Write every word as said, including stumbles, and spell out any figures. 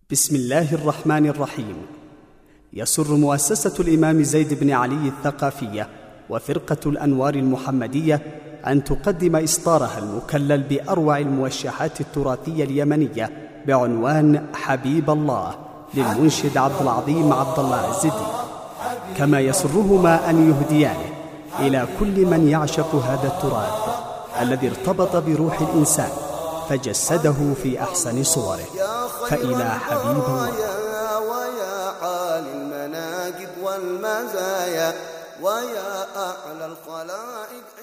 بسم الله الرحمن الرحيم. يسر مؤسسة الإمام زيد بن علي الثقافية وفرقة الأنوار المحمدية أن تقدم إصدارها المكلل بأروع الموشحات التراثية اليمنية بعنوان حبيب الله للمنشد عبد العظيم عبد الله الزدي، كما يسرهما أن يهديانه إلى كل من يعشق هذا التراث الذي ارتبط بروح الإنسان فجسده في أحسن صوره. فإلى حبيب الله. ويا عالي المناقب والمزايا ويا أعلى الخلائق